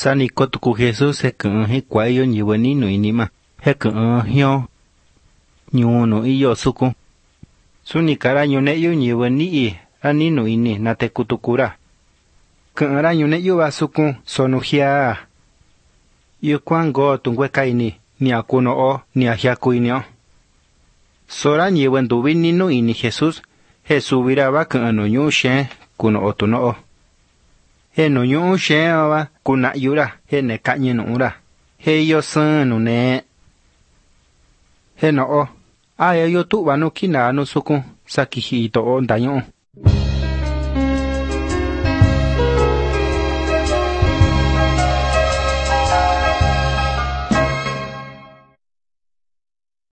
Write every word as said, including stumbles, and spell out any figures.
Sani kotuku Jesús hekɨ'ɨn jikua'ayo ñivɨ ní nuu inimá, hekɨ'ɨn jyó ñuu nuu iyo sukun. Suni ka'ra ñune'yu ñivɨ ni'i ra ní nuu ini nateku tuku-ra. Kɨ'ɨn ra ñune'yu-va sukun sonujia. Yukuan ngoo tunkueka ini ni'a kuno'o ni'a jiaku ini-o. Sora ñivɨ ntuvi ní nuu ini Jesús, jen suvi-ra va kɨ'ɨn nuu ñu'ú xeen kuno'o tuno'o. Jen nuu ñu'ú xeen-va kuna'yu-ra jen neka'ñɨ nu'u-ra, jen iyo sɨɨn nuu nee. Jen no'o, a iyo tu'va nu kinaa nu sukun sa kiji ito'o ndañu'u.